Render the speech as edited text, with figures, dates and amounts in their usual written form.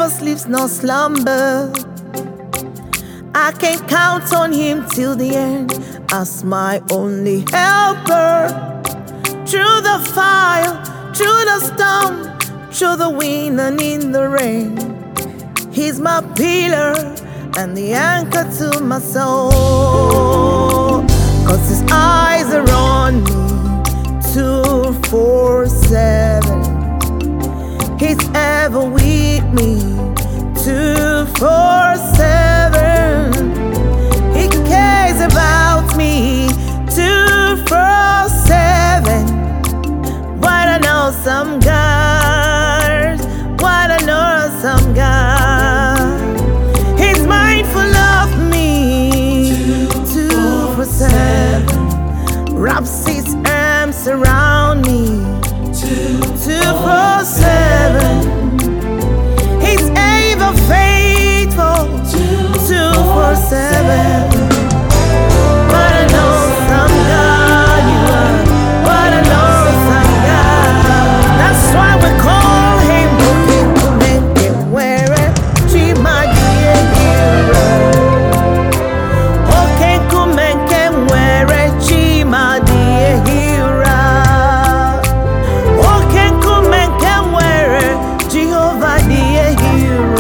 never sleeps nor slumber. I can count on him till the end as my only helper. Through the fire, through the storm, through the wind and in the rain, he's my pillar and the anchor to my soul. 'Cause his eyes are on me 247. He's ever with me 247. He cares about me 247. What an awesome God, what an awesome God. He's mindful of me 247. Wraps his arms around me 247. He's ever faithful 247. What an awesome God you are. What an awesome God. That's why we call him Where Chima Diehira. Okay, Kumenke Where Chima Diehira. Okay, Kumenke Where Jehovah Diehira.